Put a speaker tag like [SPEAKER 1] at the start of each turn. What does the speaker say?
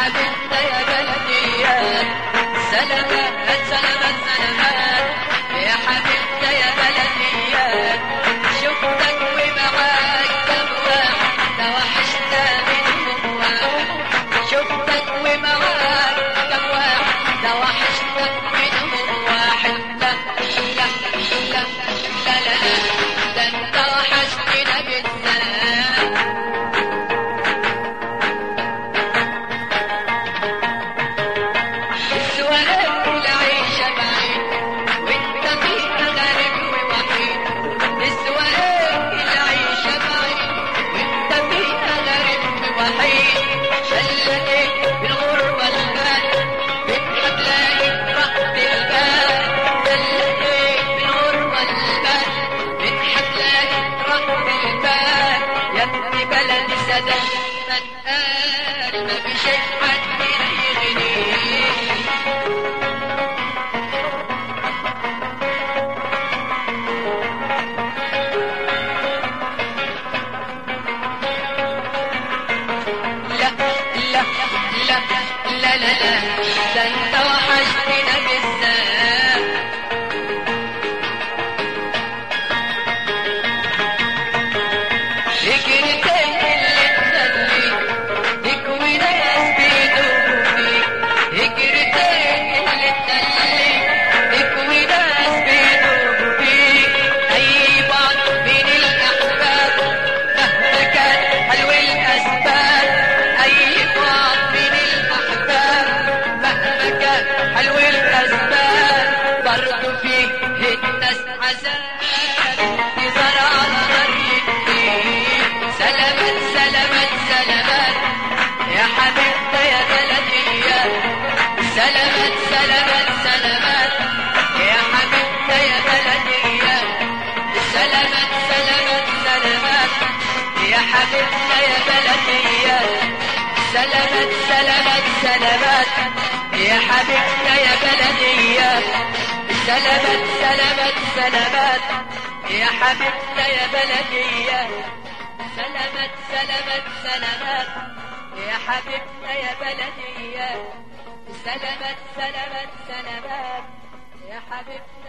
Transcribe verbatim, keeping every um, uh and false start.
[SPEAKER 1] حبيبنا يا بلديات سلامات سلامات سلامات يا حبيبنا يا بلديات شفتك ومعاك كم واحد توحشنا منهم واحد شفتك ومعاك كم واحد توحشنا منهم واحد لا لا لا لا لا لا ده انت وحشتنا بالسلام من قال ما في شيء عني يغني لا لا لا لا لا لا ده انت وحشتنا بالسلام حلو الأسباب برضو فيه الناس عذاب يظهر على طريقي سلامات سلامات سلامات يا حبيبنا يا بلديات سلامات سلامات سلامات يا حبيبنا يا بلديات سلامات سلامات سلامات يا حبيبنا يا بلديات سلامات سلامات سلامات يا حبيبنا يا بلديات سلامات سلامات سلامات يا حبيبنا يا بلديات سلامات سلامات سلامات يا حبيبنا يا بلديات سلامات سلامات سلامات يا حبيبنا